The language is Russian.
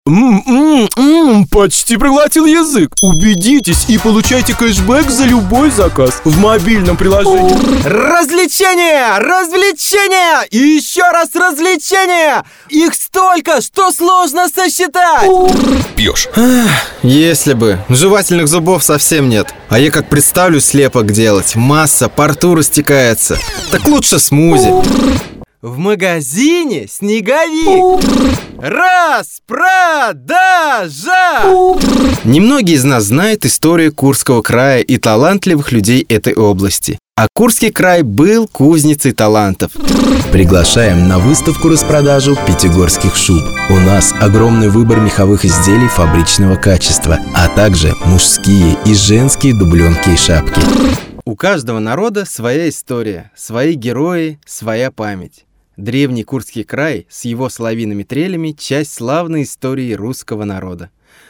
Почти проглотил язык. Убедитесь и получайте кэшбэк за любой заказ в мобильном приложении. Развлечения! Развлечения! И еще раз развлечения! Их столько, что сложно сосчитать! Пьешь. Если бы. Жевательных зубов совсем нет. А я как представлю слепок делать. Масса, по рту растекается. Так лучше смузи. В магазине снеговик. Распродажа! Немногие из нас знают историю Курского края и талантливых людей этой области. А Курский край был кузницей талантов. Приглашаем на выставку-распродажу пятигорских шуб. У нас огромный выбор меховых изделий фабричного качества, а также мужские и женские дубленки и шапки. У каждого народа своя история, свои герои, своя память. Древний Курский край с его соловьиными трелями – часть славной истории русского народа.